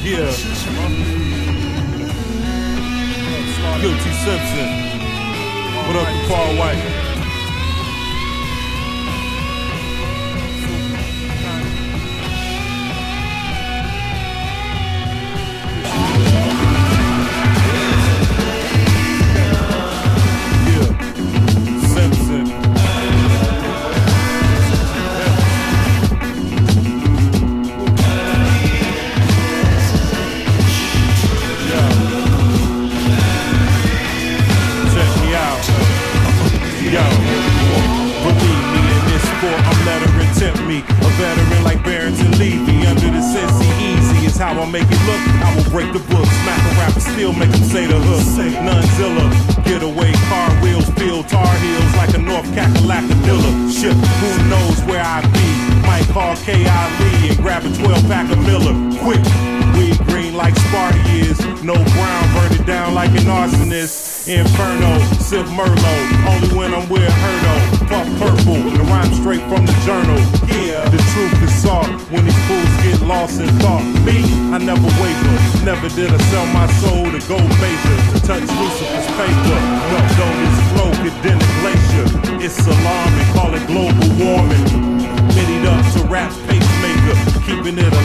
Yeah. Guilty Simpson. What up to Paul White? A veteran like Barrington Levy under the Cincy Easy is how I make it look. I will break the book, smack a rapper, still make him say the hook. Nunzilla, getaway car wheels, feel tar heels like a North Kakalakadilla. Shit, who knows where I be? Might call K.I.Lee and grab a 12-pack of Miller. Quick, weed green like Sparty is. No brown, burn it down like an arsonist. Inferno, sip Merlot, only when I'm with Herdo. Puff purple, the rhyme straight from the journal. Yeah, the truth is soft when these fools get lost in thought. Me, I never waver, never did I sell my soul to gold major. To touch Lucifer's paper, no, though this flow could dent a glacier. It's alarming, call it global warming. Minied up to rap's pacemaker, keeping it alive.